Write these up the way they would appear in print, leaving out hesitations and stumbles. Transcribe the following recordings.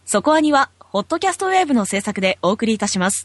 そこアニはホットキャストウェーブの制作でお送りいたします。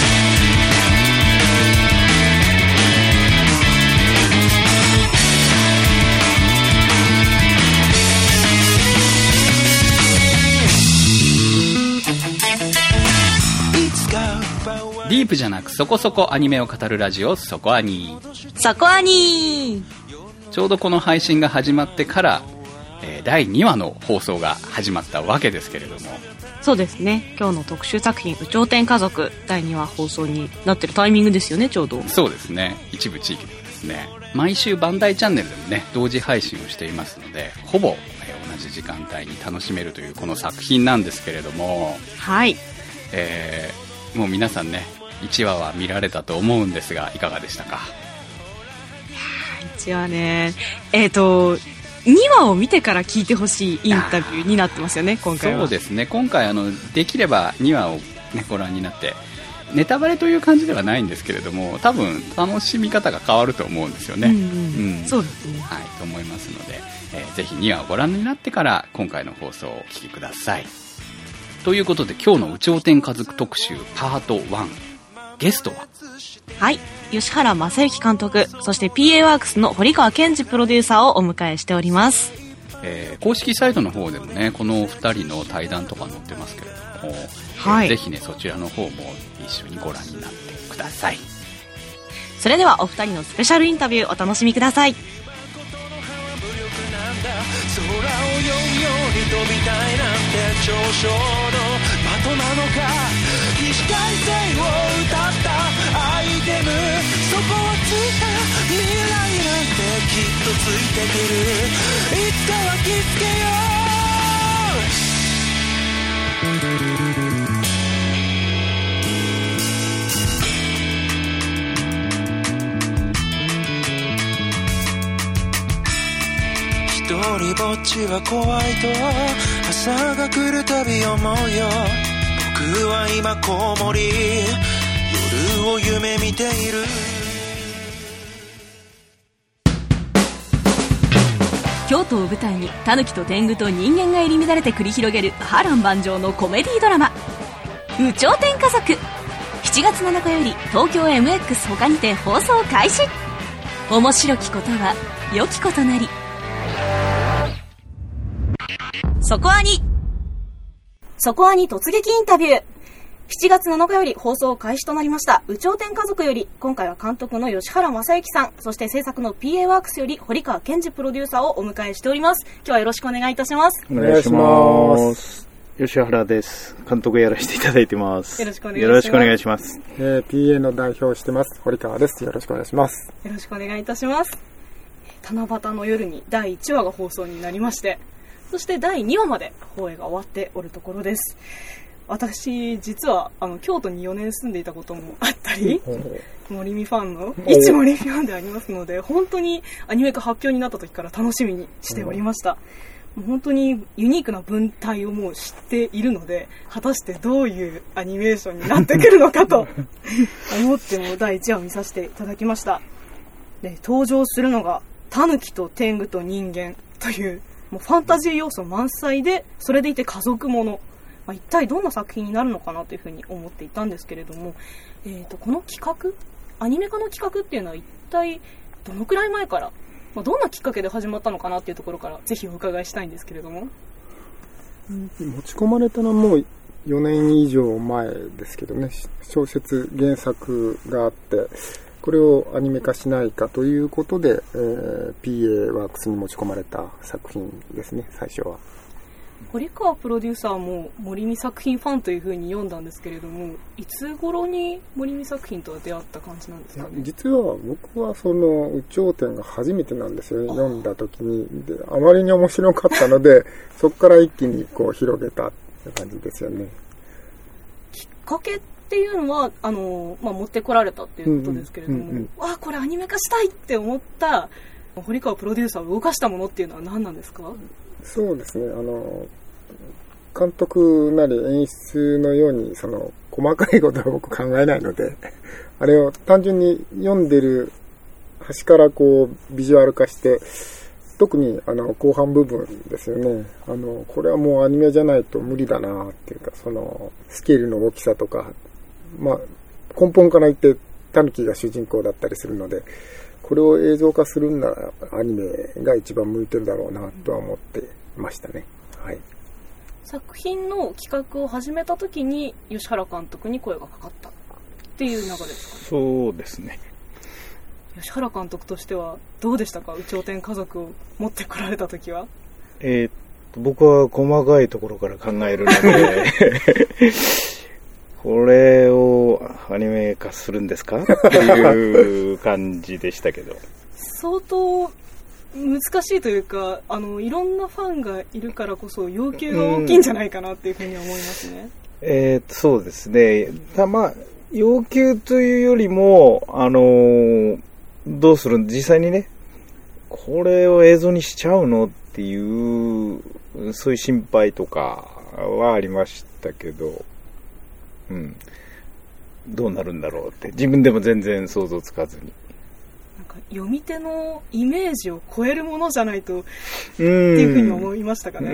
ディープじゃなくそこそこアニメを語るラジオ、そこアニ。 そこアニ。 ちょうどこの配信が始まってから、第2話の放送が始まったわけですけれども。 そうですね。今日の特集作品、有頂天家族第2話放送になってるタイミングですよね、ちょうど。 そうですね。一部地域ではですね、毎週バンダイチャンネルでもね、同時配信をしていますので、ほぼ、同じ時間帯に楽しめるというこの作品なんですけれども、 はい。 もう皆さんね、1話は見られたと思うんですが、いかがでしたか？ いや1話ね、2話を見てから聞いてほしいインタビューになってますよね、今回は。 そうですね。今回できれば2話を、ね、ご覧になって、ネタバレという感じではないんですけれども、多分楽しみ方が変わると思うんですよね。 そうですね。 はい、と思いますので、ぜひ2話をご覧になってから今回の放送をお聞きください。ということで、今日の有頂天家族特集パート1、ゲストは、 はい、吉原正幸監督、そして PA ワークスの堀川健二プロデューサーをお迎えしております。 公式サイトの方でもね、この2人の対談とか載ってますけれども、 はい、 ぜひね、そちらの方も一緒にご覧になってください。 それではお二人のスペシャルインタビューお楽しみください。 空を読むように飛びたいなんて上昇の的なのか、起死回生を歌ったアイテム、そこをついた未来なんてきっとついてくる、いつかは気づけよ一人ぼっちは怖いと朝が来るたび思うよ。僕は今こもり夜を夢見ている。 京都を舞台に狸と天狗と人間が入り乱れて繰り広げる波乱万丈のコメディドラマ、有頂天家族。7月7日より東京 MX 他にて放送開始。面白きことは良きことなり。そこアニ突撃インタビュー。7月7日より放送開始となりました有頂天家族より、今回は監督の吉原正幸さん、そして制作の PA ワークスより堀川健二プロデューサーをお迎えしております。今日はよろしくお願いいたします。 お願いします。吉原です。監督やらせていただいてます。 よろしくお願いします。 PA の代表をしてます堀川です。よろしくお願いします。 よろしくお願いいたします。七夕の夜に第1話が放送になりまして、そして第2話まで放映が終わっておるところです。私実は京都に4年住んでいたこともあったり、森見ファンの一森見ファンでありますので、本当にアニメ化発表になった時から楽しみにしておりました。もう本当にユニークな文体をもう知っているので、果たしてどういうアニメーションになってくるのかと思っても第1話を見させていただきました。で、登場するのが狸と天狗と人間というもうファンタジー要素満載で、それでいて家族もの、一体どんな作品になるのかなというふうに思っていたんですけれども、この企画、アニメ化の企画っていうのは一体どのくらい前から、どんなきっかけで始まったのかなっていうところからぜひお伺いしたいんですけれども。 持ち込まれたのはもう4年以上前ですけどね、小説原作があって、これをアニメ化しないかということで、PA ワークスに持ち込まれた作品ですね、最初は。 堀川プロデューサーも森見作品ファンというふうに読んだんですけれども、いつ頃に森見作品とは出会った感じなんですかね？ 実は僕はその有頂天が初めてなんですよ、読んだ時に。で、あまりに面白かったのでそこから一気にこう広げたって感じですよね。 きっかけっていうのは持ってこられたっていうことですけれども、わあこれアニメ化したいって思った堀川プロデューサーを動かしたものっていうのは何なんですか？ そうですね、監督なり演出のようにその細かいことは僕考えないのであれを単純に読んでる端からこうビジュアル化して特に後半部分ですよね。これはもうアニメじゃないと無理だなっていうか、そのスケールの大きさとか、まあ根本から言ってタヌキが主人公だったりするので、これを映像化するんならアニメが一番向いてるだろうなとは思ってましたね。はい。 作品の企画を始めた時に吉原監督に声がかかったっていう流れですかね。 そうですね。 吉原監督としてはどうでしたか、有頂天家族を持ってこられた時は。 僕は細かいところから考えるのでこれをアニメ化するんですかっていう感じでしたけど、 相当難しいというか、いろんなファンがいるからこそ要求が大きいんじゃないかなっていうふうに思いますね。 そうですね。まあ要求というよりもどうする実際にね、これを映像にしちゃうのっていうそういう心配とかはありましたけど、どうなるんだろうって自分でも全然想像つかずに、 なんか読み手のイメージを超えるものじゃないとっていうふうに思いましたかね。 イ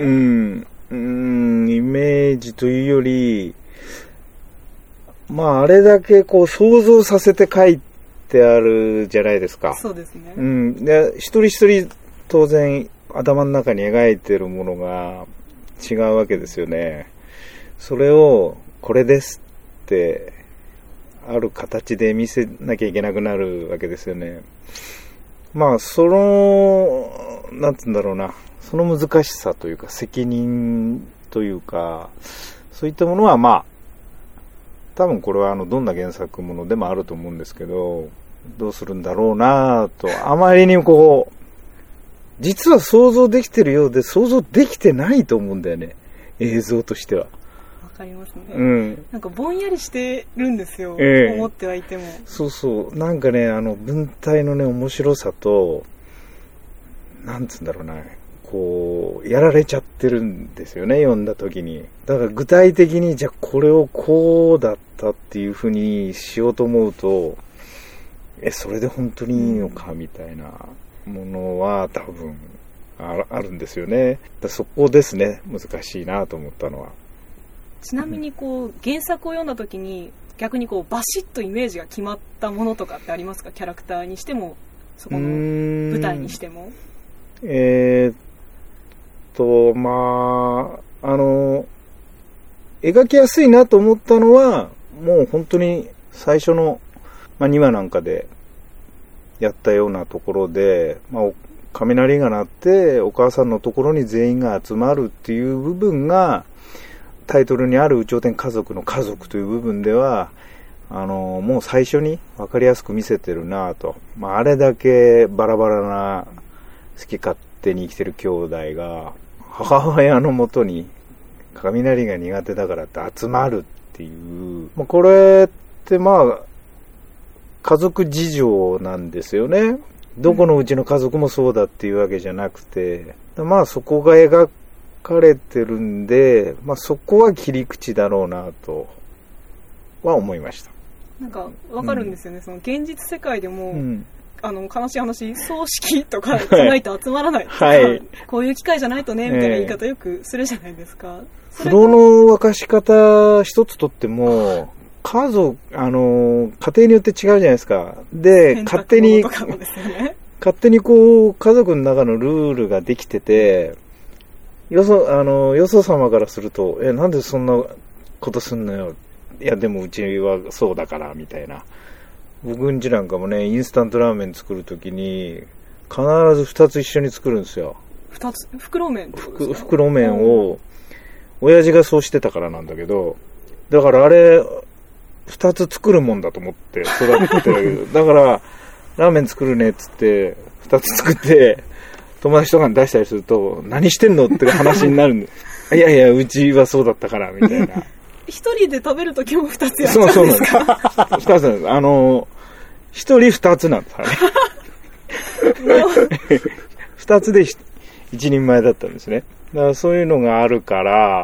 メージというより、まああれだけこう想像させて書いてあるじゃないですか。 そうですね。 で一人一人当然頭の中に描いてるものが違うわけですよね。それをこれですってある形で見せなきゃいけなくなるわけですよね。まあなんつうんだろうな、その難しさというか責任というか、そういったものはまあ多分これはどんな原作ものでもあると思うんですけど、どうするんだろうなと、あまりにこう実は想像できてるようで想像できてないと思うんだよね、映像としては。 わかりますね。なんかぼんやりしてるんですよ、思ってはいても。 そうそう、なんかね、文体のね面白さと、なんつうんだろうな、こうやられちゃってるんですよね、読んだ時に。だから具体的にじゃあこれをこうだったっていう風にしようと思うと、それで本当にいいのかみたいなものは多分あるんですよね。そこですね、難しいなと思ったのは。 ちなみにこう原作を読んだ時に逆にこうバシッとイメージが決まったものとかってありますか？キャラクターにしてもそこの舞台にしても。まあ描きやすいなと思ったのは、もう本当に最初の、2話なんかでやったようなところで、雷が鳴ってお母さんのところに全員が集まるっていう部分がタイトルにある有頂天家族の家族という部分ではもう最初に分かりやすく見せてるなと。あれだけバラバラな好き勝手に生きてる兄弟が母親のもとに雷が苦手だからって集まるっていう、これって家族事情なんですよね。どこのうちの家族もそうだっていうわけじゃなくて、そこが描かれてるんで、そこは切り口だろうなとは思いました。 なんかわかるんですよね、その現実世界でも、悲しい話、葬式とかじゃないと集まらないとか、こういう機会じゃないとねみたいな言い方よくするじゃないですか。 風呂の沸かし方一つとっても家庭によって違うじゃないですか。で、勝手にこう家族の中のルールができてて、よそ様からすると、なんでそんなことすんのよ。いや、でもうちはそうだからみたいな。僕んちなんかもね、インスタントラーメン作るときに必ず2つ一緒に作るんですよ。 2つ袋麺ってことですか？ 袋麺を親父がそうしてたからなんだけど、だからあれ2つ作るもんだと思って育ってるだからラーメン作るねっつって2つ作って友達とかに出したりすると、何してんのって話になるんでいやいや、うちはそうだったからみたいな。 一人で食べるときも2つやっちゃうんですか？ 2つなんです。一人2つなんですからね。2つで一人前だったんですね。だからそういうのがあるから、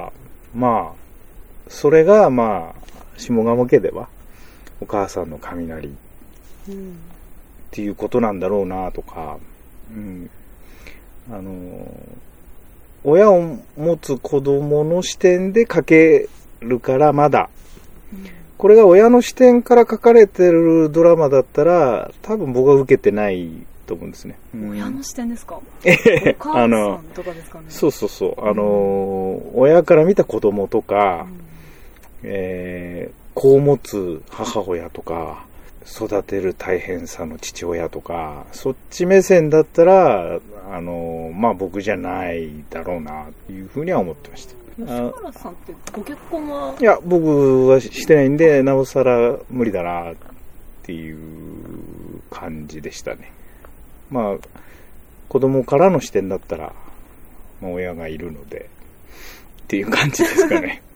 それが下鴨家ではお母さんの雷っていうことなんだろうなとか、 親を持つ子供の視点で書けるからまだ、これが親の視点から書かれてるドラマだったら多分僕は受けてないと思うんですね。 親の視点ですか？お母さんとかですかね。 そうそうそう。親から見た子供とか、子を持つ母親とか、育てる大変さの父親とか、そっち目線だったら、まあ僕じゃないだろうな、というふうには思ってました。 吉原さんってご結婚は？ いや、僕はしてないんで、なおさら無理だな、っていう感じでしたね。まあ、子供からの視点だったら、まあ親がいるので、っていう感じですかね。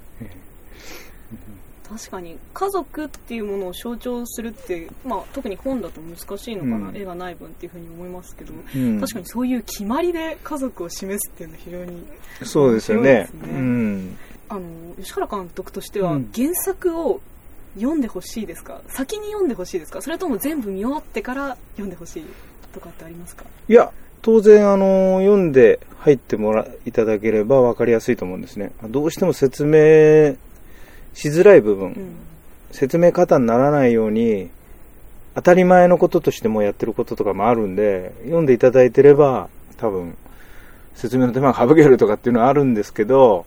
確かに家族っていうものを象徴するって、まあ、特に本だと難しいのかな、絵がない分っていうふうに思いますけど、確かにそういう決まりで家族を示すっていうのは非常にそうですよね。 吉原監督としては原作を読んでほしいですか、先に読んでほしいですか、それとも全部見終わってから読んでほしいとかってありますか？ いや、当然読んで入っていただければ分かりやすいと思うんですね。どうしても説明しづらい部分、説明方にならないように当たり前のこととしてもやってることとかもあるんで、読んでいただいてれば多分説明の手間が省けるとかっていうのはあるんですけど、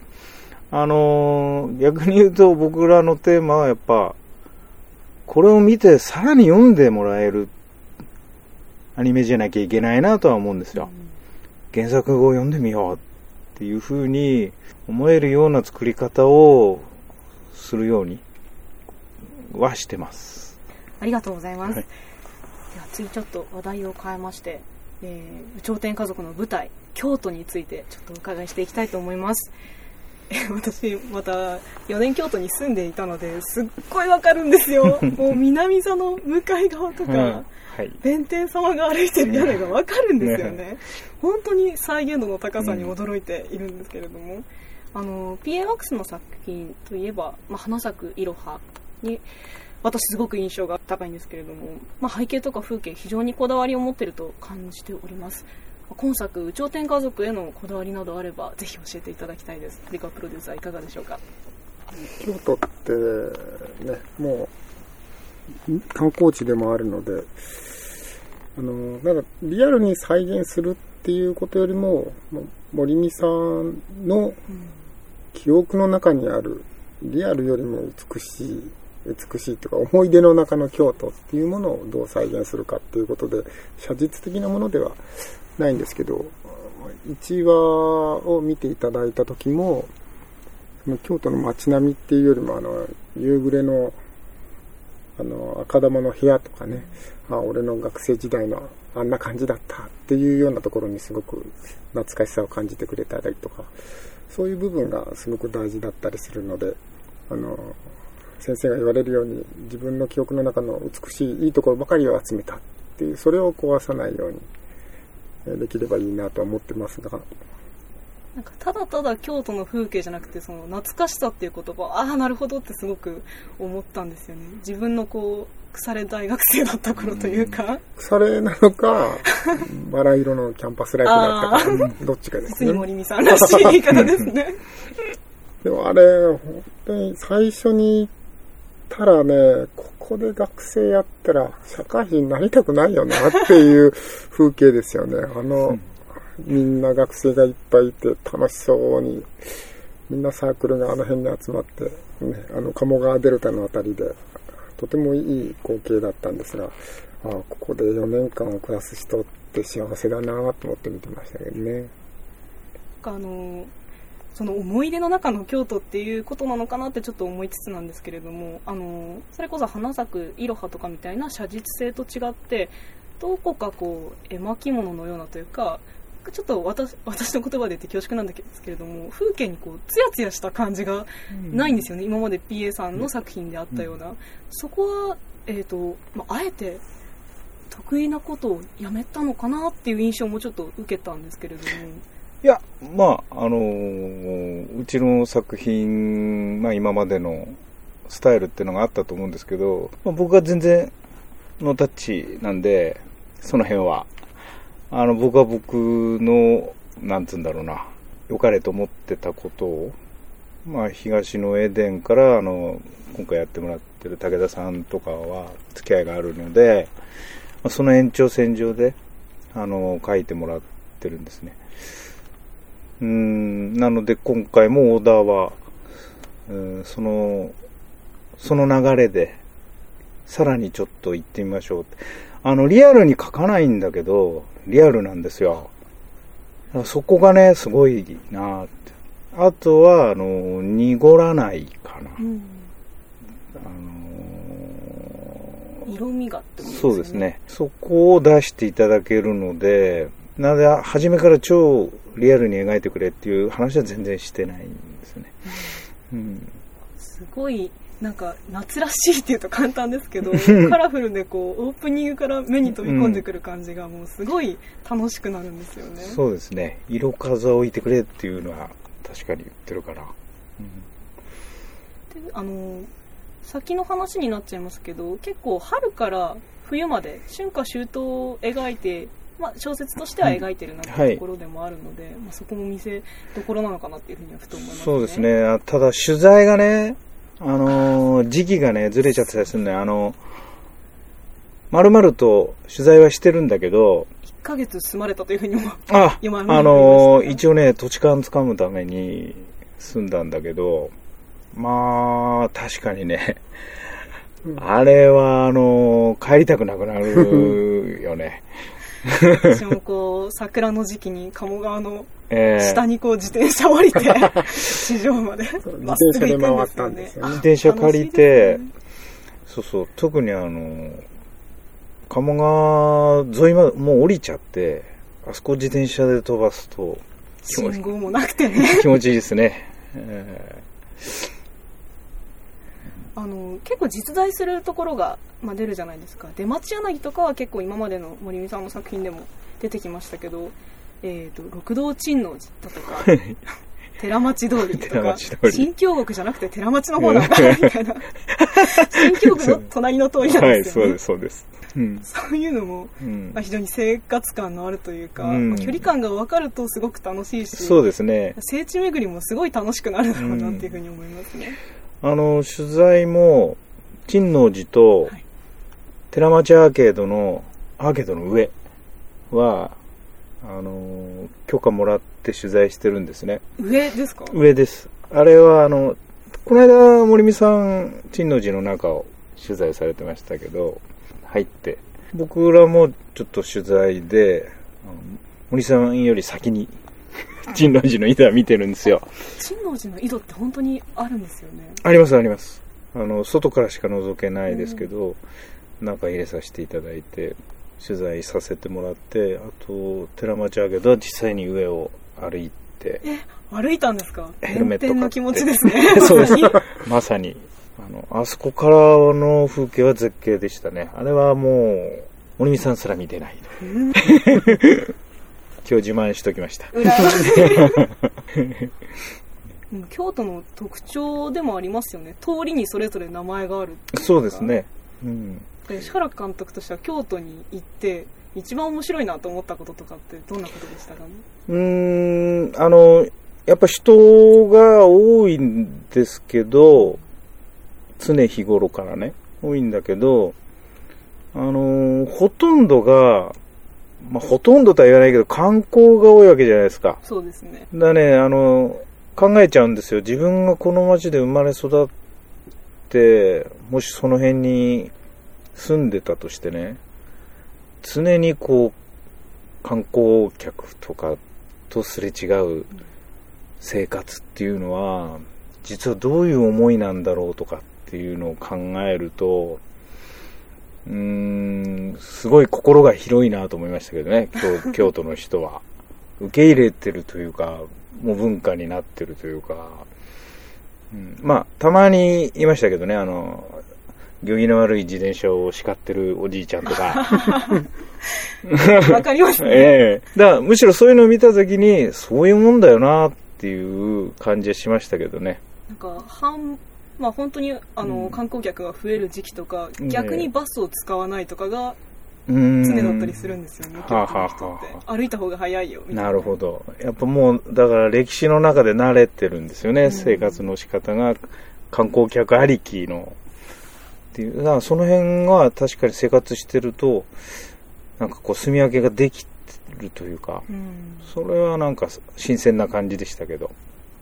逆に言うと僕らのテーマはやっぱこれを見てさらに読んでもらえるアニメじゃなきゃいけないなとは思うんですよ。原作を読んでみようっていう風に思えるような作り方をするようにはしてます。 ありがとうございます。 はい、 では次ちょっと話題を変えまして、有頂天家族の舞台京都についてちょっとお伺いしていきたいと思います。私また4年京都に住んでいたのですっごいわかるんですよ。もう南座の向かい側とか、弁天様が歩いてる屋根がわかるんですよね。本当に再現度の高さに驚いているんですけれども、PA ワックスの作品といえば、花咲くいろはに私すごく印象が高いんですけれども、背景とか風景非常にこだわりを持っていると感じております。今作有頂天家族へのこだわりなどあればぜひ教えていただきたいです。堀川プロデューサーいかがでしょうか？ 京都ってね、もう観光地でもあるので、なんかリアルに再現するっていうことよりも、森見さんの記憶の中にあるリアルよりも美しいというか思い出の中の京都っていうものをどう再現するかっていうことで、写実的なものではないんですけど、1話を見ていただいた時も京都の街並みっていうよりも夕暮れの赤玉の部屋とかね、俺の学生時代のあんな感じだったっていうようなところにすごく懐かしさを感じてくれたりとか、そういう部分がすごく大事だったりするので、先生が言われるように自分の記憶の中の美しいいいところばかりを集めたっていう、それを壊さないようにできればいいなとは思ってますが、 なんかただただ京都の風景じゃなくて、その懐かしさっていう言葉、なるほどってすごく思ったんですよね。自分の腐れ大学生だった頃というか、 腐れなのかバラ色のキャンパスライフだったかどっちかですね。 実に森見さんらしい言い方ですね。 でもあれ本当に最初に行ったらね、ここで学生やったら社会人になりたくないよなっていう風景ですよね。みんな学生がいっぱいいて楽しそうに、みんなサークルが辺に集まって、ね、鴨川デルタのあたりでとてもいい光景だったんですが、ここで4年間を暮らす人って幸せだなと思って見てましたけどね。 その思い出の中の京都っていうことなのかなってちょっと思いつつなんですけれども、それこそ花咲くいろはとかみたいな写実性と違って、どこか絵巻物のようなというか、ちょっと私の言葉で言って恐縮なんですけれども、風景にツヤツヤした感じがないんですよね。今まで PA さんの作品であったような、そこは、あえて得意なことをやめたのかなっていう印象もちょっと受けたんですけれども。 いや、うちの作品、今までのスタイルっていうのがあったと思うんですけど、僕が全然のタッチなんで、その辺は僕は僕の、なんつうんだろうな、良かれと思ってたことを、東のエデンから、今回やってもらってる武田さんとかは付き合いがあるので、その延長線上で、書いてもらってるんですね。なので今回もオーダーは、その流れで、さらにちょっと行ってみましょうって。リアルに書かないんだけど、リアルなんですよ。そこがね、すごいなって。あとは、濁らないかな。 色味がってことですね。 そうですね。そこを出していただけるので、なので、初めから超リアルに描いてくれっていう話は全然してないんですね。 すごい、なんか夏らしいっていうと簡単ですけどカラフルでこうオープニングから目に飛び込んでくる感じがもうすごい楽しくなるんですよね。 そうですね。色数を置いてくれっていうのは確かに言ってるから、 で先の話になっちゃいますけど、結構春から冬まで春夏秋冬を描いて、小説としては描いてるなっていうところでもあるので、そこも見せどころなのかなっていうふうにはふと思いますね。 そうですね。ただ取材がね、時期がね、ずれちゃってたりするんだよ。まるまると取材はしてるんだけど、 1ヶ月住まれたというふうにも一応ね、土地勘つかむために住んだんだけど、確かにね、あれは、帰りたくなくなるよね。 私もこう、桜の時期に鴨川の下にこう自転車降りて、地上まで。 自転車で回ったんですよね。 自転車借りて、そうそう、特に鴨川沿いまでもう降りちゃって、あそこ自転車で飛ばすと、 信号もなくてね。 気持ちいいですね。 結構実在するところが、出るじゃないですか。出町柳とかは結構今までの森美さんの作品でも出てきましたけど、六道珍王寺だとか寺町通りとか新京極じゃなくて寺町の方なんだみたいな新京極の隣の通りなんですよね。 はい、そうです、 そういうのも、非常に生活感のあるというか、距離感が分かるとすごく楽しいし、 そうですね、 聖地巡りもすごい楽しくなるだろうなっていうふうに思いますね。 取材も珍王寺と寺町アーケードの上は許可もらって取材してるんですね。 上ですか？ 上です。あれはこの間森美さん珍王寺の中を取材されてましたけど、入って僕らもちょっと取材で森さんより先に珍王寺の井戸は見てるんですよ。 珍王寺の井戸って本当にあるんですよね。 ありますあります。外からしか覗けないですけど、中入れさせていただいて取材させてもらって、あと寺町アーケードは実際に上を歩いて。 歩いたんですか？ ヘルメット買っての気持ちですね。 そうです。まさにあそこからの風景は絶景でしたね。あれはもう森美さんすら見てない。今日自慢しときました。 京都の特徴でもありますよね。通りにそれぞれ名前がある。 そうですね。 石原監督としては京都に行って一番面白いなと思ったこととかってどんなことでしたかね？ やっぱ人が多いんですけど、常日頃からね多いんだけど、ほとんどがほとんどとは言わないけど観光が多いわけじゃないですか。 そうですね。 だね、考えちゃうんですよ。自分がこの町で生まれ育って、もしその辺に住んでたとしてね、常にこう観光客とかとすれ違う生活っていうのは実はどういう思いなんだろうとかっていうのを考えると、すごい心が広いなと思いましたけどね。京都の人は受け入れてるというか、もう文化になってるというか、たまにいましたけどね、行儀の悪い自転車を叱ってるおじいちゃんとか。 わかりますね。 だからむしろそういうのを見たときに、そういうもんだよなっていう感じはしましたけどね。 なんか本当に観光客が増える時期とか、逆にバスを使わないとかが常だったりするんですよね、京都の人って。歩いた方が早いよ、みたいな。 なるほど。やっぱもう、だから歴史の中で慣れてるんですよね、生活の仕方が。観光客ありきの。っていう。だからその辺は確かに生活してると、なんかこう住み分けができるというか、それはなんか新鮮な感じでしたけど。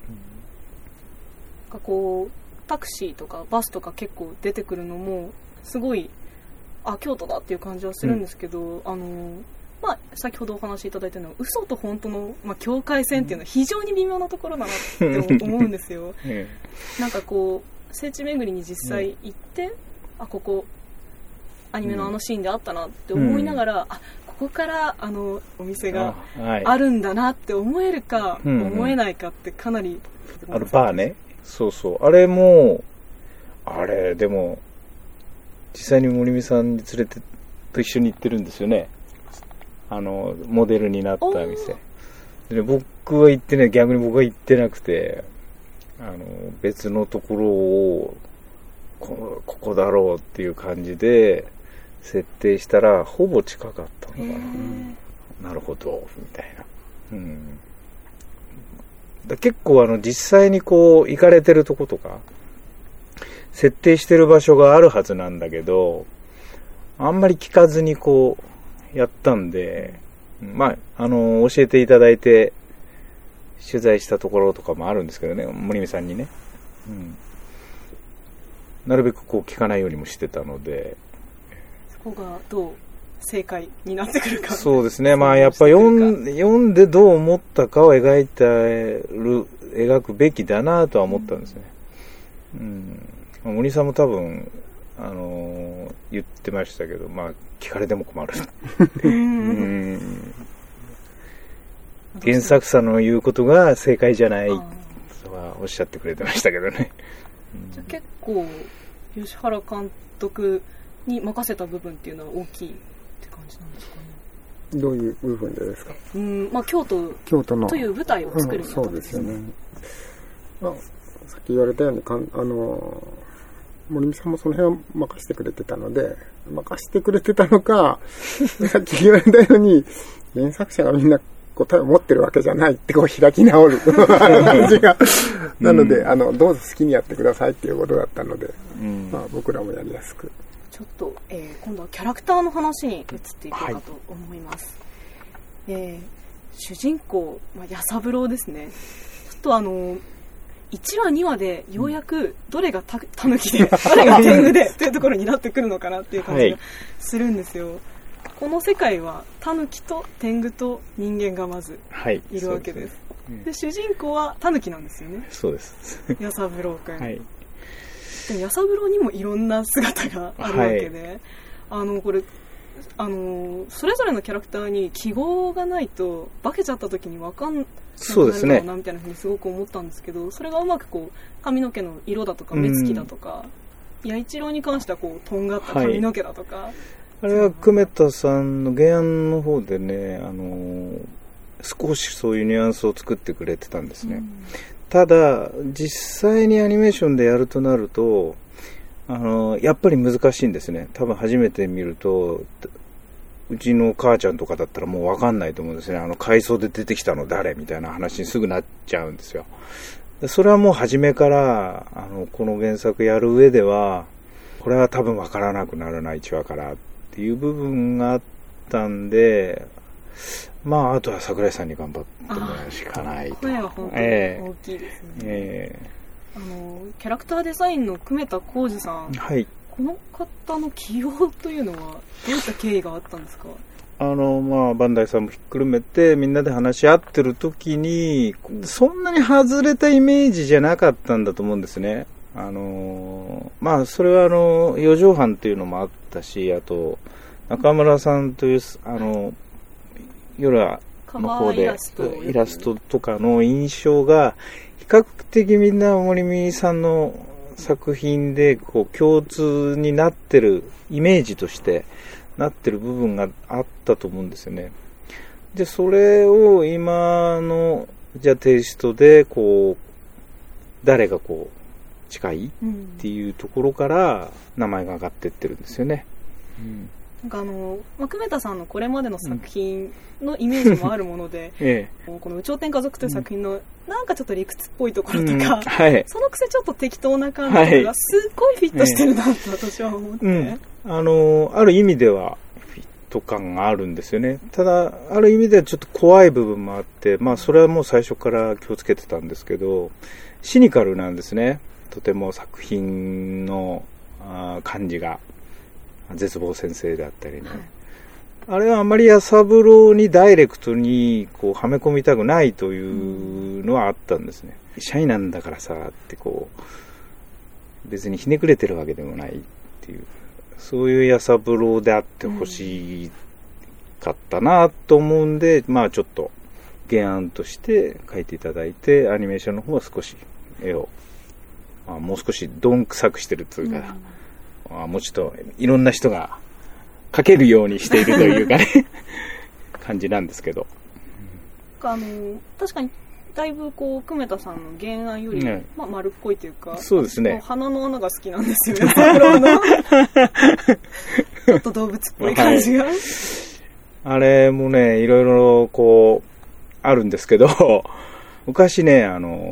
なんかこう、タクシーとかバスとか結構出てくるのも、すごい、京都だっていう感じはするんですけど、先ほどお話しいただいたのは嘘と本当の、境界線っていうのは非常に微妙なところだなって思うんですよ。なんかこう聖地巡りに実際行って、ここアニメのあのシーンであったなって思いながら、ここからお店があるんだなって思えるか、思えないかってかなりバーね、そうそう、あれもでも実際に森美さんに連れてと一緒に行ってるんですよね。モデルになった店。で僕は行ってね、逆に僕は行ってなくて、別のところをここだろうっていう感じで設定したらほぼ近かったのかな。なるほどみたいな。結構実際にこう行かれてるとことか設定してる場所があるはずなんだけど、あんまり聞かずにこうやったんで、教えていただいて取材したところとかもあるんですけどね、森美さんにね、なるべくこう聞かないようにもしてたので、 そこがどう正解になってくるか。 そうですね。やっぱ読んでどう思ったかを描くべきだなとは思ったんですね。森さんも多分言ってましたけど、聞かれても困る。原作者の言うことが正解じゃないとはおっしゃってくれてましたけどね。 じゃあ結構吉原監督に任せた部分っていうのは大きいって感じなんですかね。 どういう部分でですか。 京都のという舞台を作る、 そうですよね。さっき言われたように森美さんもその辺は任せてくれてたので、任せてくれてたのか、さっき言われたように原作者がみんな答えを持ってるわけじゃないってこう開き直る感じがなので、どうぞ好きにやってくださいっていうことだったので、僕らもやりやすく。 ちょっと、今度はキャラクターの話に移っていこうかと思います。主人公、弥三郎ですね。ちょっと1話2話でようやくどれがタヌキでどれが天狗でっていうところになってくるのかなっていう感じがするんですよ。この世界はタヌキと天狗と人間がまずいるわけです。で主人公はタヌキなんですよね。 そうです。 弥三郎くん。でも弥三郎にもいろんな姿があるわけで、これそれぞれのキャラクターに記号がないと化けちゃった時に分かんなくなるかなみたいなふうにすごく思ったんですけど、それがうまくこう髪の毛の色だとか目つきだとか、弥一郎に関してはこうとんがった髪の毛だとか、 あれは久米田さんの原案の方でね、少しそういうニュアンスを作ってくれてたんですね。ただ実際にアニメーションでやるとなるとやっぱり難しいんですね。多分初めて見るとうちの母ちゃんとかだったらもう分かんないと思うんですね。回想で出てきたの誰みたいな話にすぐなっちゃうんですよ。それはもう初めからこの原作やる上ではこれは多分分からなくならない1話からっていう部分があったんで、あとは桜井さんに頑張ってもらうしかないと。 声は本当に大きいですね。キャラクターデザインの久米田浩二さん、この方の起用というのはどういった経緯があったんですか。 バンダイさんもひっくるめてみんなで話し合ってる時にそんなに外れたイメージじゃなかったんだと思うんですね。それは四畳半っていうのもあったし、あと中村さんという夜の方でイラストとかの印象が比較的みんな森美さんの作品でこう共通になってるイメージとしてなってる部分があったと思うんですよね。でそれを今のじゃあテイストでこう誰がこう近いっていうところから名前が上がってってるんですよね。 なんか久米田さんのこれまでの作品のイメージもあるもので、この有頂天家族という作品のなんかちょっと理屈っぽいところとか、はい、そのくせちょっと適当な感じがすっごいフィットしてるなと私は思って、 ある意味ではフィット感があるんですよね。ただある意味ではちょっと怖い部分もあって、まあそれはもう最初から気をつけてたんですけど、シニカルなんですね。とても作品の感じが。絶望先生であったりね、はい、あれはあまり弥三郎にダイレクトにこうはめ込みたくないというのはあったんですね。シャイなんだからさってこう別にひねくれてるわけでもないっていう、そういう弥三郎であってほしかったなと思うんで、まあちょっと原案として書いていただいて、アニメーションの方は少し絵を、もう少しどんくさくしてるというか、もうちょっといろんな人が描けるようにしているというかね感じなんですけど、 確かにだいぶこう久米田さんの原案より、丸っこいというか、 そうですね、 鼻の穴が好きなんですよねちょっと動物っぽい感じが、はい、 あれもねいろいろこうあるんですけど昔ね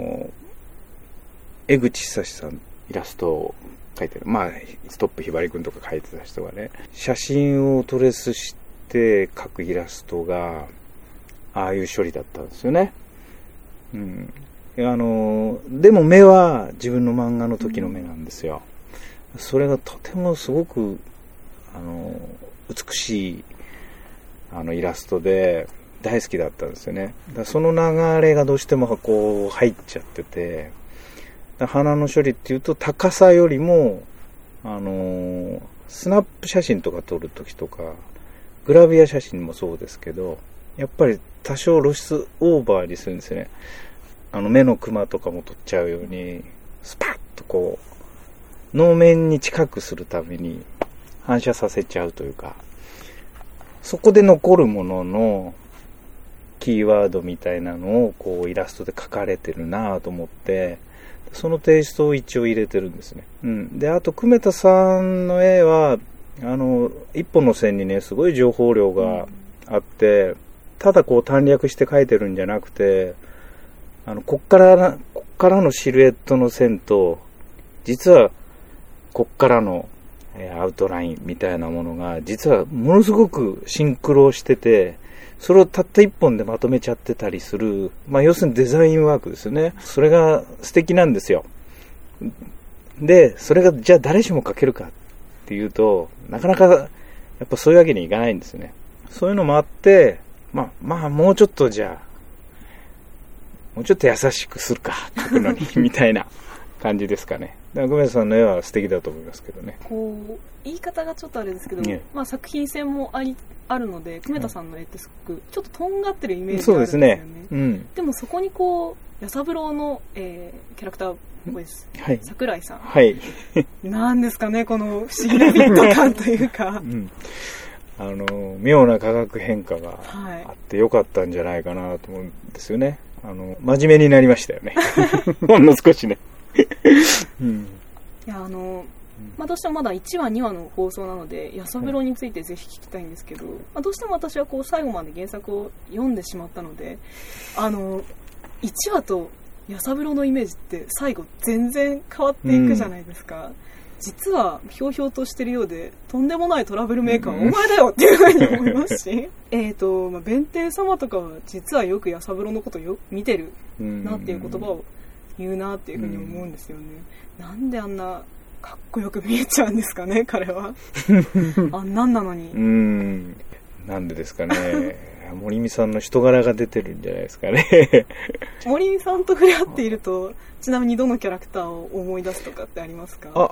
江口久志さんイラストを書いてる、ストップひばりくんとか書いてた人がね、写真をトレースして描くイラストがああいう処理だったんですよね。でも目は自分の漫画の時の目なんですよ。それがとてもすごく美しいイラストで大好きだったんですよね。だその流れがどうしてもこう入っちゃってて、花の処理っていうと高さよりもスナップ写真とか撮るときとかグラビア写真もそうですけど、やっぱり多少露出オーバーにするんですよね。目のクマとかも撮っちゃうようにスパッとこう能面に近くするために反射させちゃうというか、そこで残るもののキーワードみたいなのをこうイラストで描かれてるなと思って、そのテイストを一応入れてるんですね。で、あと久米田さんの絵は一本の線にねすごい情報量があって、ただこう短略して描いてるんじゃなくて、こっからのシルエットの線と実はこっからのアウトラインみたいなものが実はものすごくシンクロしてて、それをたった一本でまとめちゃってたりする、要するにデザインワークですよね。それが素敵なんですよ。で、それがじゃあ誰しも描けるかっていうと、なかなかやっぱそういうわけにいかないんですね。そういうのもあって、もうちょっとじゃあ、もうちょっと優しくするか、描くのに、みたいな感じですかね。だから久米さんの絵は素敵だと思いますけどね。 言い方がちょっとあれですけど、作品性もあるので、久米田さんの絵ってすごくちょっととんがってるイメージがあるんですよね。 そうですね。 でもそこに弥三郎の、キャラクターっぽいです。 はい。 桜井さん。 はい。 なんですかね、この不思議なフィット感というか。 妙な化学変化があってよかったんじゃないかなと思うんですよね。真面目になりましたよね。ほんの少しね。 いや、どうしてもまだ1話2話の放送なので弥三郎についてぜひ聞きたいんですけど、どうしても私は最後まで原作を読んでしまったので、1話と弥三郎のイメージって最後全然変わっていくじゃないですか。実はひょうひょうとしてるようで、とんでもないトラベルメーカーはお前だよっていうふうに思いますし弁天様とかは実はよく弥三郎のことを見てるなっていう言葉を言うなっていうふうに思うんですよね。なんであんなかっこよく見えちゃうんですかね、彼は。あんなんなのに。 なんでですかね。森見さんの人柄が出てるんじゃないですかね。 森見さんと触れ合っていると、ちなみにどのキャラクターを思い出すとかってありますか？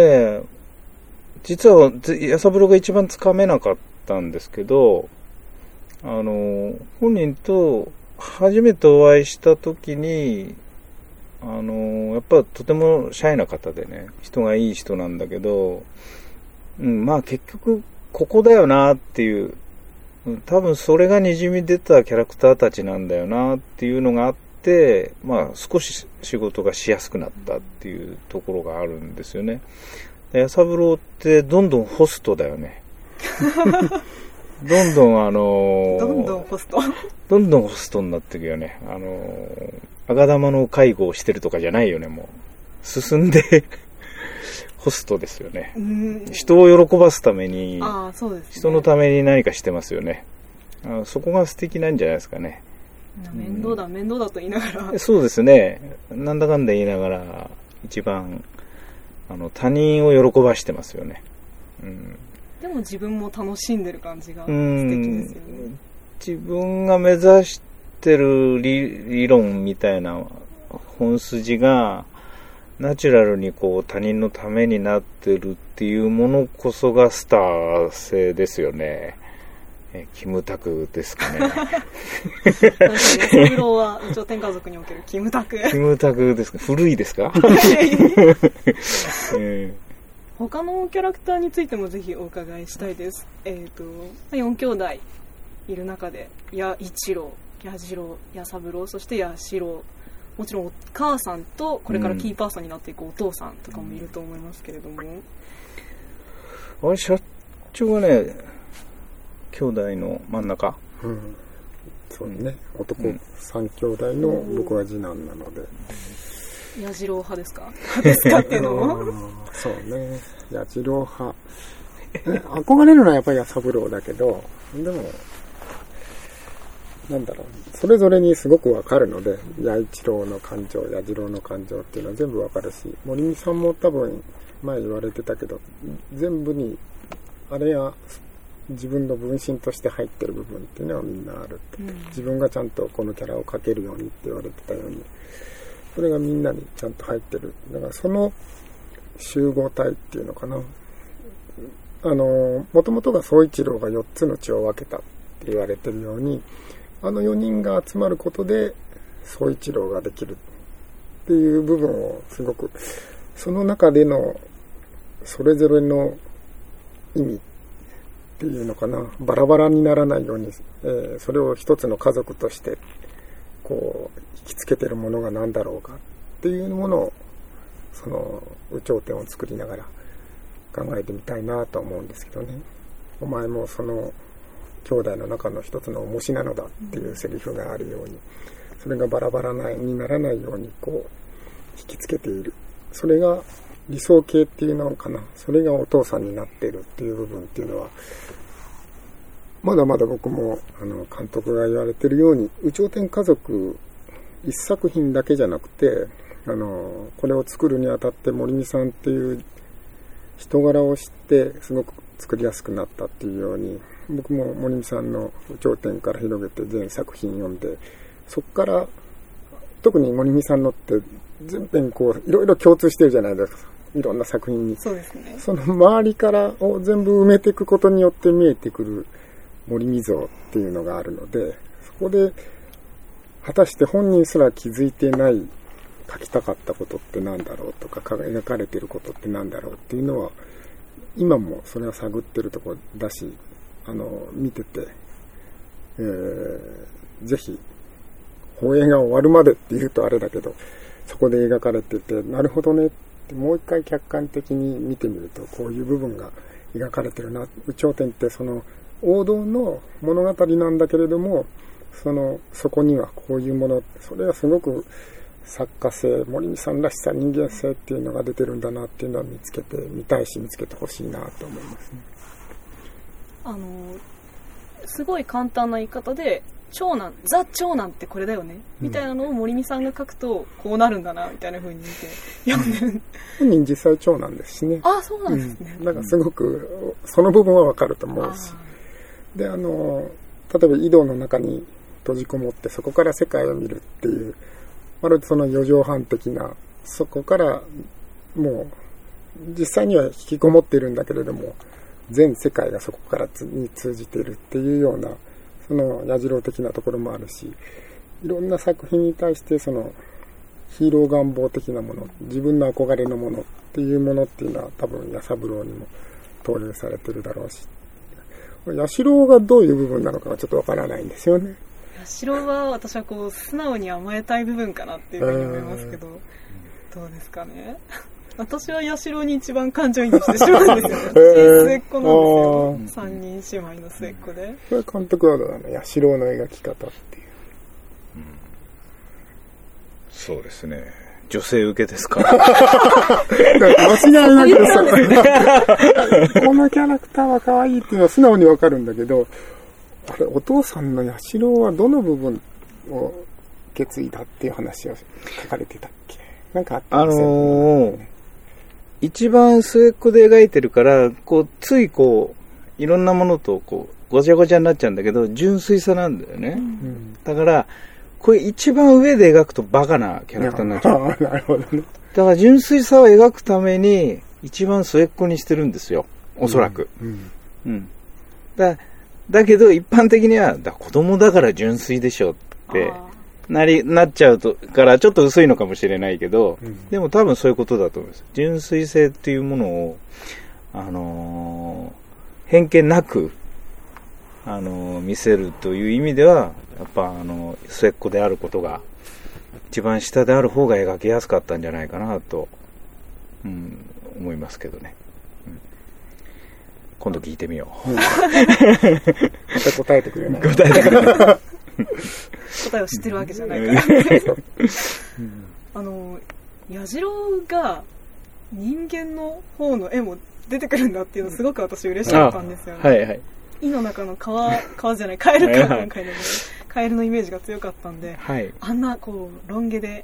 実は弥三郎が一番つかめなかったんですけど、本人と初めてお会いした時に、やっぱとてもシャイな方でね、人がいい人なんだけど、結局ここだよなっていう、多分それがにじみ出たキャラクターたちなんだよなっていうのがあって、少し仕事がしやすくなったっていうところがあるんですよね。弥三郎ってどんどんホストだよね。 どんどんどんどんホスト。 どんどんホストになっていくよね。赤玉の介護をしてるとかじゃないよね、もう。進んで、ホストですよね。人を喜ばすために、 そうですね、 人のために何かしてますよね。そこが素敵なんじゃないですかね。 面倒だ、面倒だと言いながら。 そうですね。なんだかんだ言いながら、一番、他人を喜ばしてますよね。 でも自分も楽しんでる感じが素敵ですよね。 自分が目指してる理論みたいな本筋がナチュラルにこう他人のためになってるっていうものこそがスター性ですよね。キムタクですかね。 安室は有頂天家族におけるキムタク。 キムタクですか。古いですか？ 他のキャラクターについてもぜひお伺いしたいです。4兄弟いる中で、一郎、彌次郎、彌三郎、そして彌四郎。もちろんお母さんとこれからキーパーソンになっていくお父さんとかもいると思いますけれども。 あれ、社長はね、兄弟の真ん中。 そうね。男3兄弟の僕は次男なので。 彌次郎派ですか？ですかっていうのもそうね。彌次郎派。憧れるのはやっぱり彌三郎だけど、でも、なんだろう、それぞれにすごくわかるので、弥一郎の感情、彌次郎の感情っていうのは全部わかるし、森美さんも多分前言われてたけど、全部に、あれや自分の分身として入ってる部分っていうのはみんなあるって、自分がちゃんとこのキャラを描けるようにって言われてたように、それがみんなにちゃんと入ってる。だからその集合体っていうのかな。もともとが宗一郎が4つの血を分けたって言われてるように、4人が集まることで宗一郎ができるっていう部分をすごく、その中でのそれぞれの意味っていうのかな、バラバラにならないように、それを一つの家族としてこう引きつけてるものが何だろうかっていうものを、その有頂天を作りながら考えてみたいなと思うんですけどね。お前もその兄弟の中の一つの重しなのだっていうセリフがあるように、それがバラバラにならないようにこう引きつけている。それが理想形っていうのかな。それがお父さんになっているっていう部分っていうのは、まだまだ僕も監督が言われているように、有頂天家族一作品だけじゃなくて、これを作るにあたって森美さんっていう人柄を知ってすごく作りやすくなったっていうように、僕も森美さんの有頂天から広げて全作品読んで、そこから特に森美さんのって全編こういろいろ共通してるじゃないですか、いろんな作品に。 そうですね。 その周りからを全部埋めていくことによって見えてくる森美像っていうのがあるので、そこで果たして本人すら気づいてない書きたかったことってなんだろうとか、描かれていることってなんだろうっていうのは、今もそれは探ってるところだし、見てて、ぜひ放映が終わるまでって言うとあれだけど、そこで描かれてて、なるほどねってもう一回客観的に見てみると、こういう部分が描かれてるな。有頂天ってその王道の物語なんだけれども、そこにはこういうもの、それはすごく作家性、森美さんらしさ、人間性っていうのが出てるんだなっていうのは見つけてみたいし、見つけてほしいなと思いますね。 すごい簡単な言い方で、長男、ザ長男ってこれだよね、みたいなのを森美さんが書くとこうなるんだなみたいな風に見て読んでる。 本人実際長男ですしね。 あ、そうなんですね。 だからすごくその部分はわかると思うし、で例えば井戸の中に閉じこもってそこから世界を見るっていう、まるでその四畳半的な、そこからもう実際には引きこもっているんだけれども、全世界がそこからに通じているっていうような、その彌次郎的なところもあるし、いろんな作品に対してそのヒーロー願望的なもの、自分の憧れのものっていうものっていうのは多分彌三郎にも投影されてるだろうし、彌四郎がどういう部分なのかはちょっとわからないんですよね。 彌四郎は私はこう素直に甘えたい部分かなっていうふうに思いますけど、どうですかね。 私は八代に一番感情移入してしまうんですよね。私末っ子なんですよ。三人姉妹の末っ子で。 これ監督は八代の描き方っていう。 そうですね。女性受けですか間違いなくさ、このキャラクターは可愛いっていうのは素直にわかるんだけど、あれ、お父さんの八代はどの部分を受け継いだっていう話を書かれてたっけ？なんかあったんですよね。 一番末っ子で描いてるから、ついいろんなものとごちゃごちゃになっちゃうんだけど、純粋さなんだよね。だから、これ一番上で描くとバカなキャラクターになっちゃう。 なるほどね。 だから純粋さを描くために、一番末っ子にしてるんですよ。おそらく。だけど、一般的には、子供だから純粋でしょってなっちゃうから、ちょっと薄いのかもしれないけど、でも多分そういうことだと思います。純粋性っていうものを、偏見なく、見せるという意味では、やっぱ末っ子であることが、一番下である方が描きやすかったんじゃないかなと、思いますけどね。今度聞いてみよう。 また答えてくれない。 答えてくれない。 答えを知ってるわけじゃないから。矢次郎が人間の方の絵も出てくるんだっていうのすごく私嬉しかったんですよね。 はいはい。 井の中の川じゃない、カエルか今回でも、カエルのイメージが強かったんで、 はい、 あんなロン毛で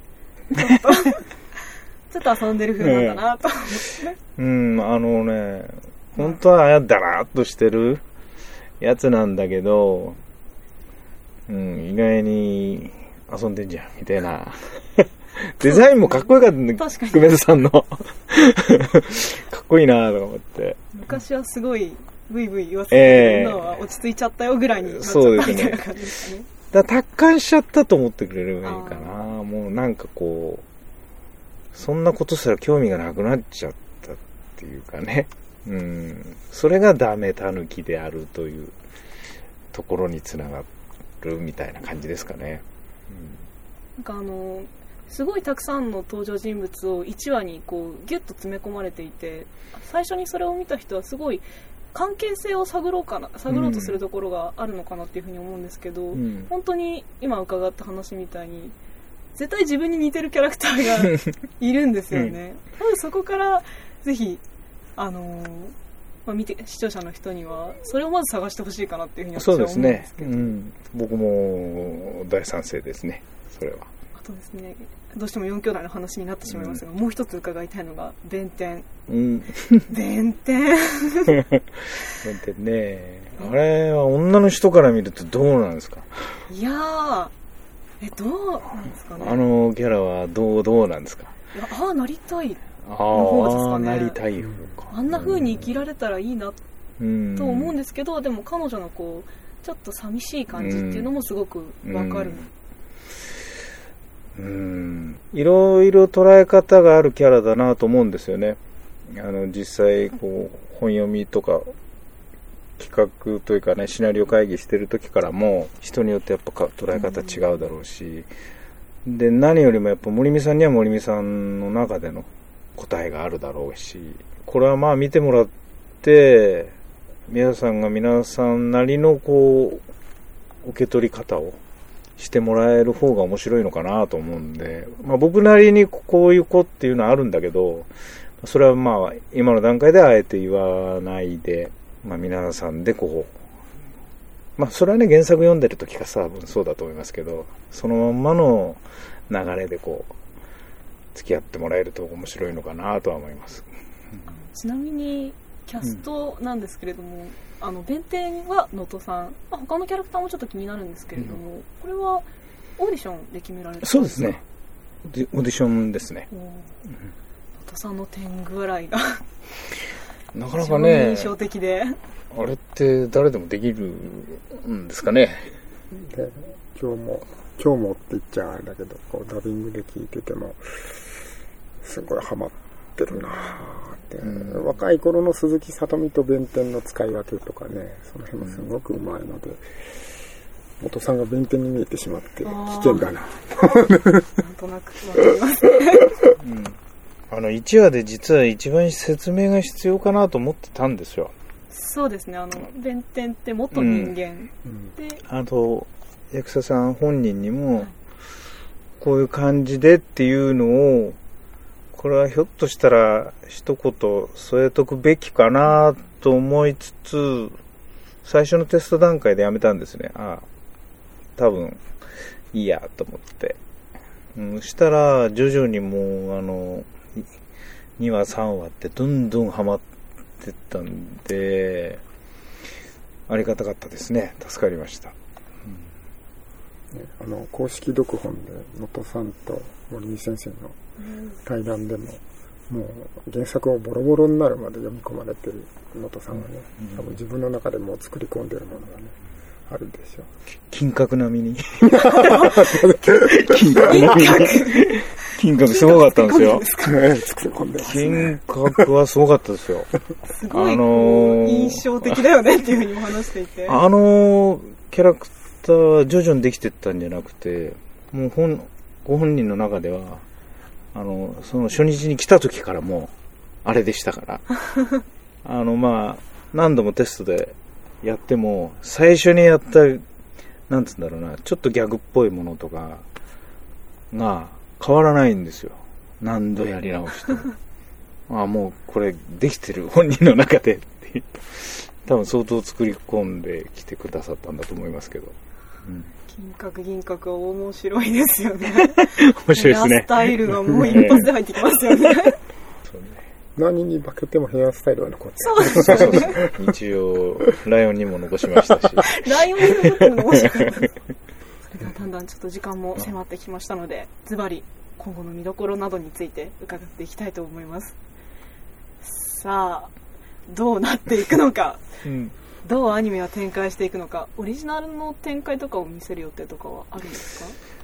ちょっと遊んでる風なんだなと思って。 本当はだらーっとしてるやつなんだけど、意外に遊んでんじゃんみたいな。デザインもかっこよかったんだ、久米さんの。かっこいいなと思って。 昔はすごいブイブイ言わせて、今は落ち着いちゃったよぐらいになっちゃったみたいな感じですかね。 達観しちゃったと思ってくれればいいかな。もうなんかそんなことすら興味がなくなっちゃったっていうかね。それがダメタヌキであるというところにつながるみたいな感じですかね。 なんかすごいたくさんの登場人物を1話にギュッと詰め込まれていて、最初にそれを見た人はすごい関係性を探ろうとするところがあるのかなっていうふうに思うんですけど、本当に今伺った話みたいに絶対自分に似てるキャラクターがいるんですよね。多分そこからぜひ視聴者の人にはそれをまず探してほしいかなっていうふうに私は思うんですけど。そうですね。 僕も大賛成ですね。それは。 あとですね、どうしても4兄弟の話になってしまいますが、もう一つ伺いたいのが弁天。弁天。 弁天ね。あれは女の人から見るとどうなんですか？ いやー、どうなんですかね。 キャラはどうなんですか？ なりたいの方ですかね。 なりたい方か。 あんな風に生きられたらいいなと思うんですけど、でも彼女のちょっと寂しい感じっていうのもすごくわかる。 いろいろ捉え方があるキャラだなと思うんですよね。実際本読みとか企画というかね、シナリオ会議してる時からも人によってやっぱ捉え方違うだろうし、で何よりもやっぱ森美さんには森美さんの中での答えがあるだろうし、これは見てもらって皆さんが皆さんなりの受け取り方をしてもらえる方が面白いのかなと思うんで、僕なりにこういう子っていうのはあるんだけど、それは今の段階ではあえて言わないで、皆さんでそれはね、原作読んでる時がそうだと思いますけど、そのまんまの流れで付き合ってもらえると面白いのかなとは思います。 ちなみにキャストなんですけれども、弁天は能登さん、他のキャラクターもちょっと気になるんですけれども、これはオーディションで決められたんですか？ そうですね。オーディションですね。 能登さんの天狗笑いがなかなかね、 印象的で、 あれって誰でもできるんですかね。 で、今日もって言っちゃあれだけど、ダビングで聞いててもすごいハマってるなって、若い頃の鈴木聡美と弁天の使い分けとかね、その辺もすごくうまいので、元さんが弁天に見えてしまって危険だな。 なんとなくわかりますね。 1話で実は一番説明が必要かなと思ってたんですよ。 そうですね、弁天って元人間、で、 あと役者さん本人にもこういう感じでっていうのを、これはひょっとしたら一言添えとくべきかなと思いつつ、最初のテスト段階でやめたんですね。多分いいやと思って、そしたら徐々にもう2話3話ってどんどんハマってったんで、ありがたかったですね。助かりました。 公式読本で能登さんと森見先生の対談でも、もう原作をボロボロになるまで読み込まれてる能登さんがね、多分自分の中でもう作り込んでるものがねあるでしょう。 金閣並みに金閣すごかったんですよ。 作り込んでますね。 金閣はすごかったですよ。 すごい印象的だよねっていうふうにも話していて、 キャラクターは徐々にできてったんじゃなくて、もうご本人の中ではその初日に来た時からもうあれでしたから何度もテストでやっても、最初にやったなんつうんだろうな、ちょっとギャグっぽいものとかが変わらないんですよ。何度やり直してももうこれできてる本人の中でって多分相当作り込んできてくださったんだと思いますけど、 銀閣は面白いですよね。 面白いですね。 ヘアスタイルがもう一発で入ってきますよね。 何に化けてもヘアスタイルは残ってる。そうですね。 一応ライオンにも残しましたし。 ライオンに残ってるのも面白かった。それがだんだんちょっと時間も迫ってきましたので、ズバリ今後の見どころなどについて伺っていきたいと思います。さあ、どうなっていくのか。どうアニメは展開していくのか、オリジナルの展開とかを見せる予定とかはあるんですか？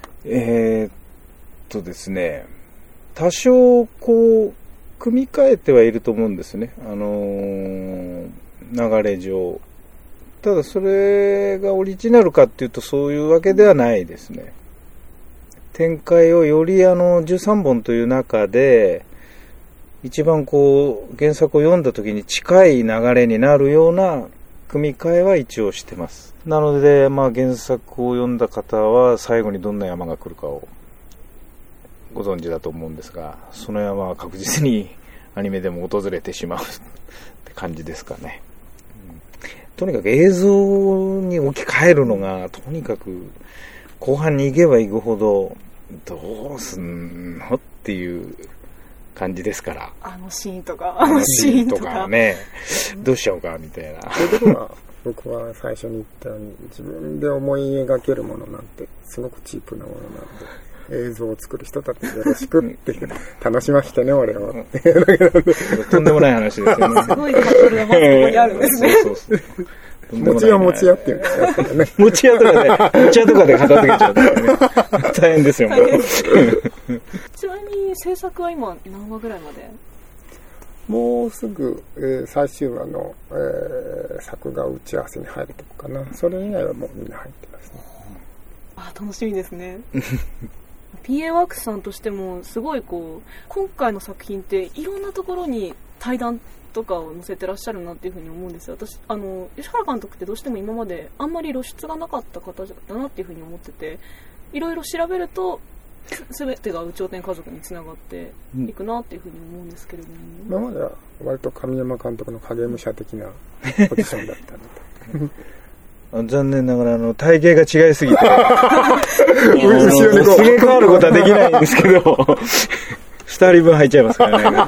ですね、多少こう組み替えてはいると思うんですね。流れ上。ただそれがオリジナルかっていうとそういうわけではないですね。展開をより13本という中で一番こう原作を読んだ時に近い流れになるような組み替えは一応してます。なので、原作を読んだ方は最後にどんな山が来るかをご存知だと思うんですが、その山は確実にアニメでも訪れてしまうって感じですかね。とにかく映像に置き換えるのが、とにかく後半に行けば行くほどどうすんのっていう感じですから。 シーンとか、シーンとかね、どうしようかみたいな。 そういうことは僕は最初に言ったように、自分で思い描けるものなんてすごくチープなものなんで、映像を作る人たちよろしくっていう、楽しましてね俺はってとんでもない話ですよね。 すごいハードルがまずここにあるんですね。 そう餅屋餅屋っていうんですよね。 餅屋とかで片付けちゃうからね。大変ですよ、もう。 ちなみに制作は今何話ぐらいまで？ もうすぐ、最終話の、作画打ち合わせに入るとこかな。それ以外はもうみんな入ってますね。 楽しみですね。PA ワークスさんとしてもすごい今回の作品っていろんなところに対談とかを載せてらっしゃるなっていうふうに思うんですよ。私吉原監督ってどうしても今まであんまり露出がなかった方だなっていうふうに思ってて、いろいろ調べると全てが有頂天家族につながっていくなっていうふうに思うんですけれども、 今までは割と神山監督の影武者的なポジションだったので残念ながら体型が違いすぎてすげ替わることはできないんですけど2人分入っちゃいますからね。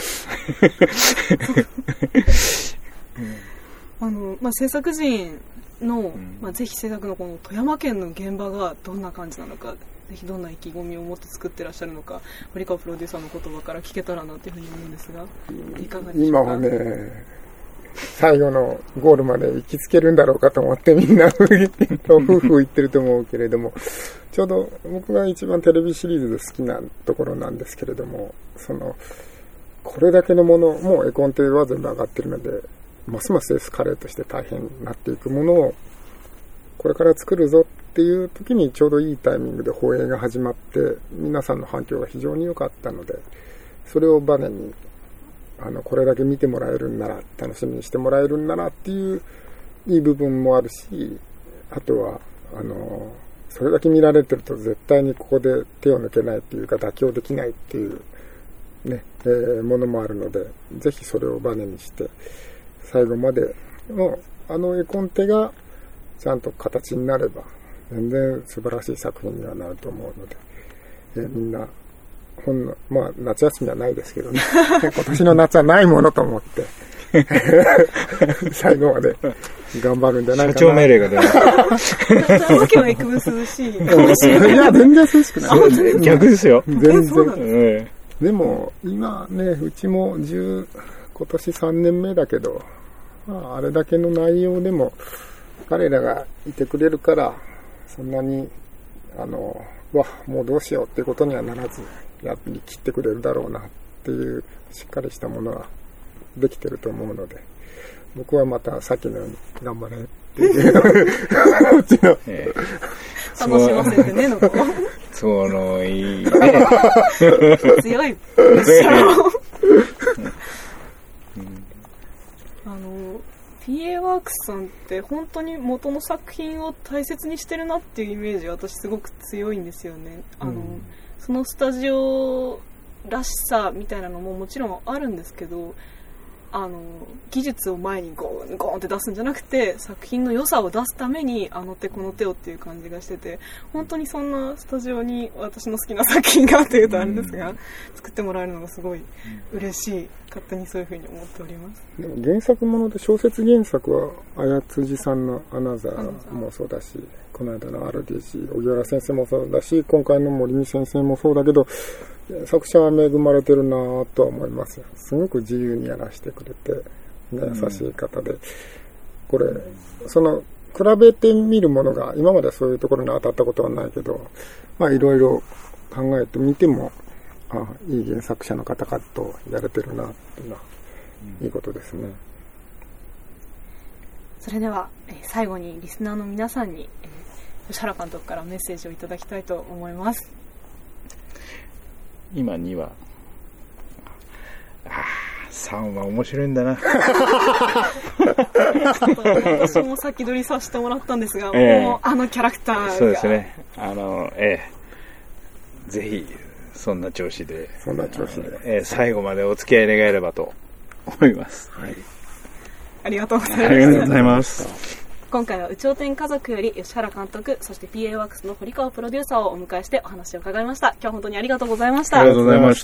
制作陣の、ぜひ制作のこの富山県の現場がどんな感じなのか、ぜひどんな意気込みを持って作ってらっしゃるのか、堀川プロデューサーの言葉から聞けたらなというふうに思うんですが、いかがでしょうか。 今はね、最後のゴールまで行きつけるんだろうかと思ってみんな夫婦言ってると思うけれども、ちょうど僕が一番テレビシリーズで好きなところなんですけれども、これだけのもの、もう絵コンテは全部上がってるので、ますますエスカレートして大変になっていくものをこれから作るぞっていう時にちょうどいいタイミングで放映が始まって、皆さんの反響が非常に良かったので、 それをバネにこれだけ見てもらえるんなら、楽しみにしてもらえるんならっていういい部分もあるし、あとはそれだけ見られてると絶対にここで手を抜けないっていうか妥協できないっていうね、ものもあるので、ぜひそれをバネにして最後までの絵コンテがちゃんと形になれば全然素晴らしい作品にはなると思うので、みんなまあ夏休みはないですけどね今年の夏はないものと思って最後まで頑張るんじゃないかな。 社長命令が出ました。 東京は幾分涼しいかもしれない。 いや、全然涼しくない。 逆ですよ。 全然。 そうなんです。 でも、今ね、うちも今年3年目だけど、まあ、あれだけの内容でも、彼らがいてくれるから、そんなに、もうどうしようっていうことにはならず、やりきってくれるだろうなっていう、しっかりしたものができてると思うので、僕はまたさっきのように頑張れっていううちの楽しませてねのといいね強いプレッシャーをPA ワークスさんって本当に元の作品を大切にしてるなっていうイメージ私すごく強いんですよね。そのスタジオらしさみたいなのももちろんあるんですけど、技術を前にゴーンって出すんじゃなくて、作品の良さを出すためにあの手この手をっていう感じがしてて、本当にそんなスタジオに私の好きな作品がというとあれですが、作ってもらえるのがすごい嬉しい。勝手にそういうふうに思っております。 でも原作もので小説原作は綾辻さんのアナザーもそうだし、この間の RDC 荻原先生もそうだし、今回の森見先生もそうだけど、作者は恵まれてるなとは思いますよ。すごく自由にやらせてくれて、優しい方で、これ比べてみるものが今までそういうところに当たったことはないけど、まあいろいろ考えてみても、いい原作者の方々とやれてるなっていうのは、いいことですね。 それでは、最後にリスナーの皆さんに、吉原監督からメッセージをいただきたいと思います。 今2話。3話面白いんだな。 私も先取りさせてもらったんですが、もうキャラクターが。 そうですね。ぜひ、そんな調子で、最後までお付き合い願えればと思います。はい。 ありがとうございます。 ありがとうございます。 今回は有頂天家族より吉原監督、そして PA ワークスの堀川プロデューサーをお迎えしてお話を伺いました。今日は本当にありがとうございました。 ありがとうございました。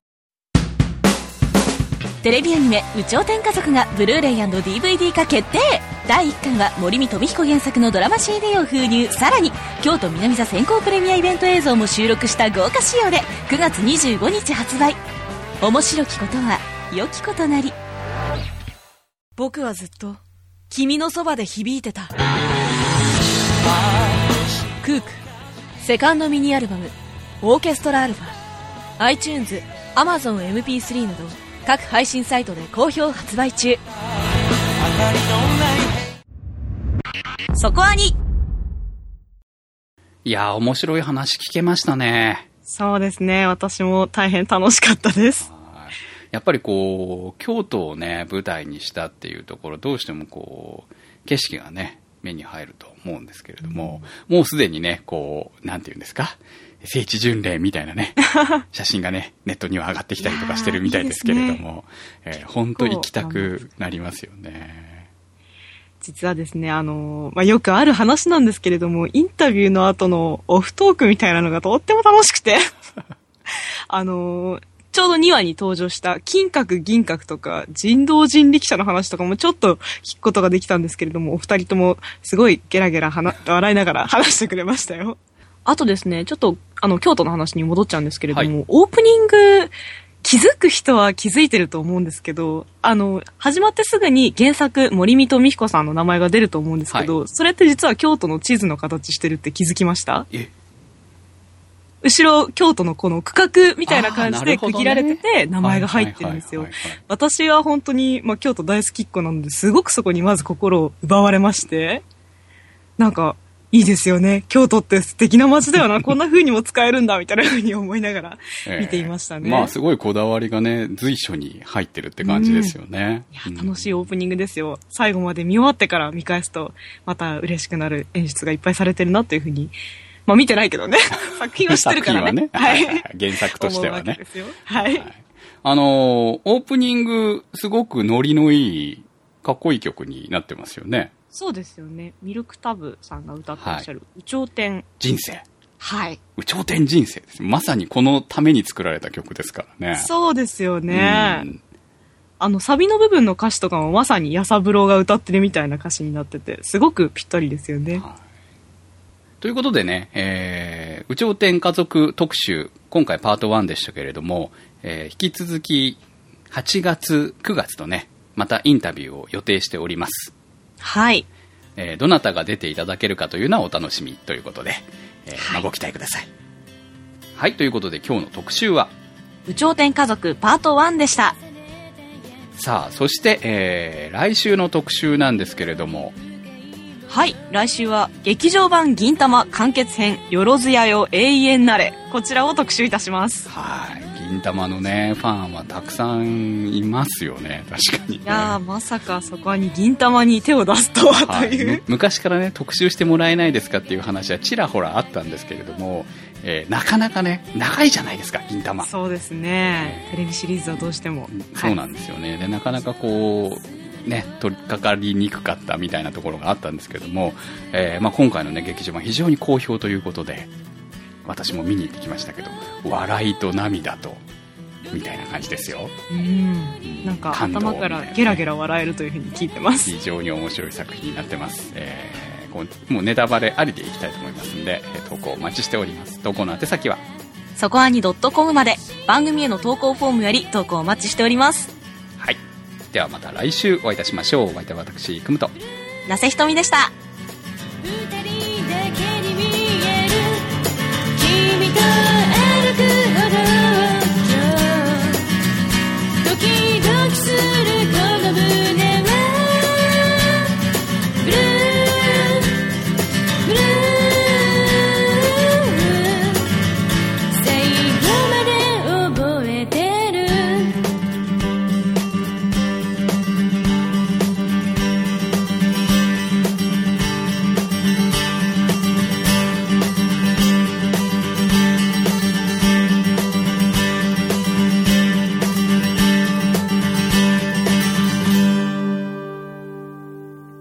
テレビアニメ有頂天家族がブルーレイ&DVD 化決定。第1巻は森見富彦原作のドラマ CD を封入。さらに京都南座先行プレミアイベント映像も収録した豪華仕様で9月25日発売。面白きことは良きことなり。僕はずっと君のそばで響いてた。クークセカンドミニアルバムオーケストラアルファ iTunes、Amazon MP3 など各配信サイトで好評発売中。そこアニ。 いやー、面白い話聞けましたね。 そうですね。私も大変楽しかったです。 やっぱりこう京都をね舞台にしたっていうところ、どうしてもこう景色がね目に入ると思うんですけれども、もうすでにねこうなんていうんですか、聖地巡礼みたいなね写真がねネットには上がってきたりとかしてるみたいですけれども、本当行きたくなりますよね。 実はですね、よくある話なんですけれども、インタビューの後のオフトークみたいなのがとっても楽しくてちょうど2話に登場した金閣銀閣とか人道人力車の話とかもちょっと聞くことができたんですけれども、お二人ともすごいゲラゲラ笑いながら話してくれましたよ。あとですね、ちょっと京都の話に戻っちゃうんですけれども、はい、オープニング気づく人は気づいてると思うんですけど、始まってすぐに原作森見富彦さんの名前が出ると思うんですけど、はい、それって実は京都の地図の形してるって気づきました？後ろ京都のこの区画みたいな感じで区切られてて名前が入ってるんですよ。私は本当に、京都大好きっ子なので、すごくそこにまず心を奪われまして、なんかいいですよね。京都って素敵な街だよな。こんな風にも使えるんだ、みたいな風に思いながら見ていましたね。 まあ、すごいこだわりがね、随所に入ってるって感じですよね。 いや、楽しいオープニングですよ。最後まで見終わってから見返すと、また嬉しくなる演出がいっぱいされてるなっていう風に、まあ見てないけどね。作品は知ってるからね。 作品はね。はい。原作としてはね。 はい。 オープニング、すごくノリのいい、かっこいい曲になってますよね。 そうですよね。ミルクタブさんが歌ってらっしゃる、有頂天人生。 はい。 有頂天人生です。まさにこのために作られた曲ですからね。 そうですよね。サビの部分の歌詞とかもまさに弥三郎が歌ってるみたいな歌詞になってて、すごくぴったりですよね。はい、 ということでね、有頂天家族特集、今回パート1でしたけれども、引き続き8月、9月とね、またインタビューを予定しております。 はい。 どなたが出ていただけるかというのはお楽しみということで、まあ、ご期待ください。はい、ということで今日の特集は有頂天家族パート1でした。 さあ、そして、来週の特集なんですけれども、 はい、来週は劇場版銀魂完結編よろずやよ永遠なれ、こちらを特集いたします。 はい、銀魂のねファンはたくさんいますよね。確かに、ね、 いやまさかそこに銀魂に手を出すとはという、 昔からね特集してもらえないですかっていう話はちらほらあったんですけれども、なかなかね長いじゃないですか銀魂。 そうですね、テレビシリーズはどうしても、 そうなんですよね。でなかなかこうね取り掛かりにくかったみたいなところがあったんですけども、まあ、今回のね劇場版非常に好評ということで、私も見に行ってきましたけど、笑いと涙とみたいな感じですよ。 なんか頭からゲラゲラ笑えるというふうに聞いてます。 非常に面白い作品になってます。もうネタバレありでいきたいと思いますので、投稿お待ちしております。投稿の宛先はそこあに .com まで、番組への投稿フォームより投稿お待ちしております。 はい、ではまた来週お会いいたしましょう。お相手は私くむと那瀬ひとみでした。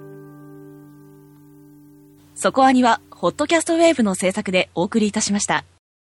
そこアニはホットキャストウェーブの制作でお送りいたしました。